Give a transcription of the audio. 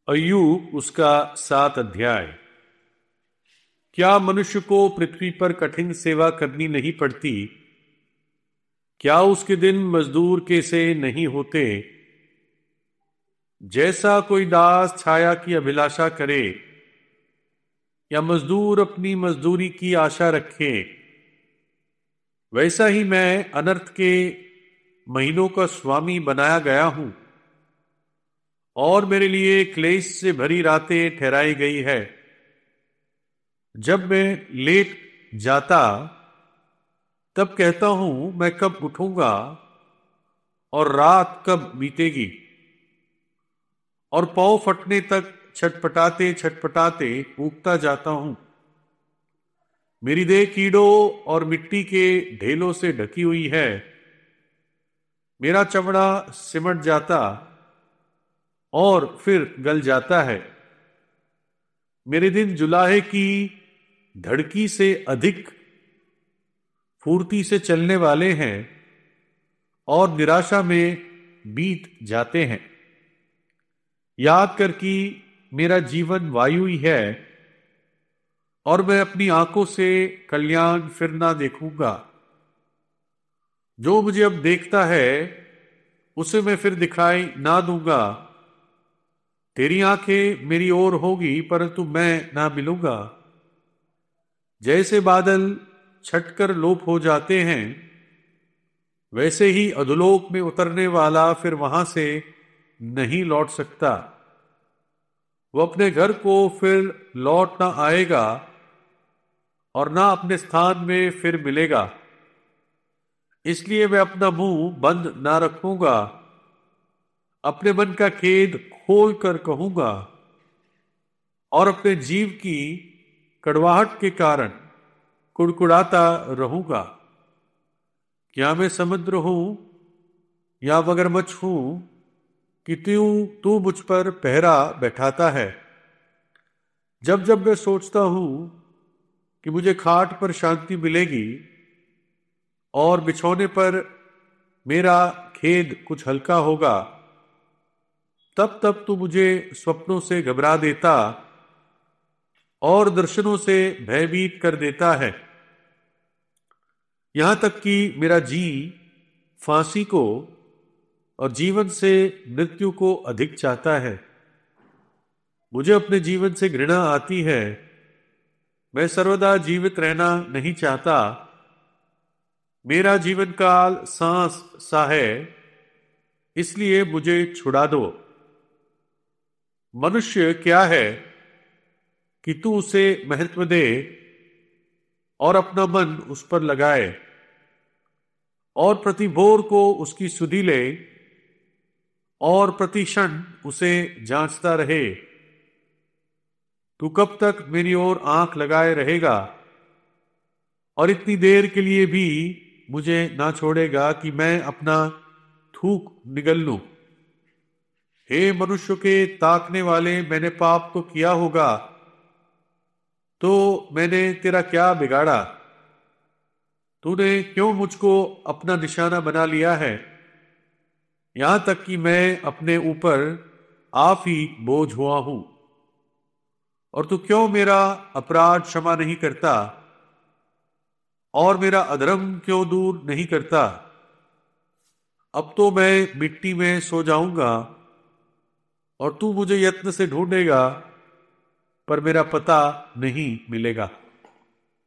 अय्यूब उसका 7 अध्याय। क्या मनुष्य को पृथ्वी पर कठिन सेवा करनी नहीं पड़ती? क्या उसके दिन मजदूर के से नहीं होते? जैसा कोई दास छाया की अभिलाषा करे या मजदूर अपनी मजदूरी की आशा रखे, वैसा ही मैं अनर्थ के महीनों का स्वामी बनाया गया हूं और मेरे लिए क्लेश से भरी रातें ठहराई गई है। जब मैं लेट जाता तब कहता हूं मैं कब उठूंगा और रात कब बीतेगी, और पांव फटने तक छटपटाते छटपटाते ऊगता जाता हूं। मेरी देह कीड़ों और मिट्टी के ढेलों से ढकी हुई है। मेरा चमड़ा सिमट जाता और फिर गल जाता है। मेरे दिन जुलाहे की धड़की से अधिक फुर्ती से चलने वाले हैं और निराशा में बीत जाते हैं। याद कर कि मेरा जीवन वायु ही है और मैं अपनी आंखों से कल्याण फिर ना देखूंगा। जो मुझे अब देखता है उसे मैं फिर दिखाई ना दूंगा। तेरी आंखें मेरी ओर होगी परंतु मैं ना मिलूंगा। जैसे बादल छटकर लोप हो जाते हैं, वैसे ही अधोलोक में उतरने वाला फिर वहां से नहीं लौट सकता। वो अपने घर को फिर लौट ना आएगा और ना अपने स्थान में फिर मिलेगा। इसलिए मैं अपना मुंह बंद ना रखूंगा, अपने मन का खेद खोल कर कहूंगा और अपने जीव की कड़वाहट के कारण कुड़कुड़ाता रहूंगा। क्या मैं समुद्र हूं या मगरमच्छ हूं कि तू मुझ पर पहरा बैठाता है? जब जब मैं सोचता हूं कि मुझे खाट पर शांति मिलेगी और बिछौने पर मेरा खेद कुछ हल्का होगा, तब तब तू मुझे स्वप्नों से घबरा देता और दर्शनों से भयभीत कर देता है। यहां तक कि मेरा जी फांसी को और जीवन से मृत्यु को अधिक चाहता है। मुझे अपने जीवन से घृणा आती है। मैं सर्वदा जीवित रहना नहीं चाहता। मेरा जीवन काल सांस सा है, इसलिए मुझे छुड़ा दो। मनुष्य क्या है कि तू उसे महत्व दे और अपना मन उस पर लगाए और प्रति भोर को उसकी सुधि ले और प्रति क्षण उसे जांचता रहे। तू कब तक मेरी ओर आंख लगाए रहेगा और इतनी देर के लिए भी मुझे ना छोड़ेगा कि मैं अपना थूक निगल लूं? हे मनुष्य के ताकने वाले, मैंने पाप तो किया होगा, तो मैंने तेरा क्या बिगाड़ा? तूने क्यों मुझको अपना निशाना बना लिया है, यहां तक कि मैं अपने ऊपर आप ही बोझ हुआ हूं? और तू क्यों मेरा अपराध क्षमा नहीं करता और मेरा अधर्म क्यों दूर नहीं करता? अब तो मैं मिट्टी में सो जाऊंगा और तू मुझे यत्न से ढूंढेगा, पर मेरा पता नहीं मिलेगा।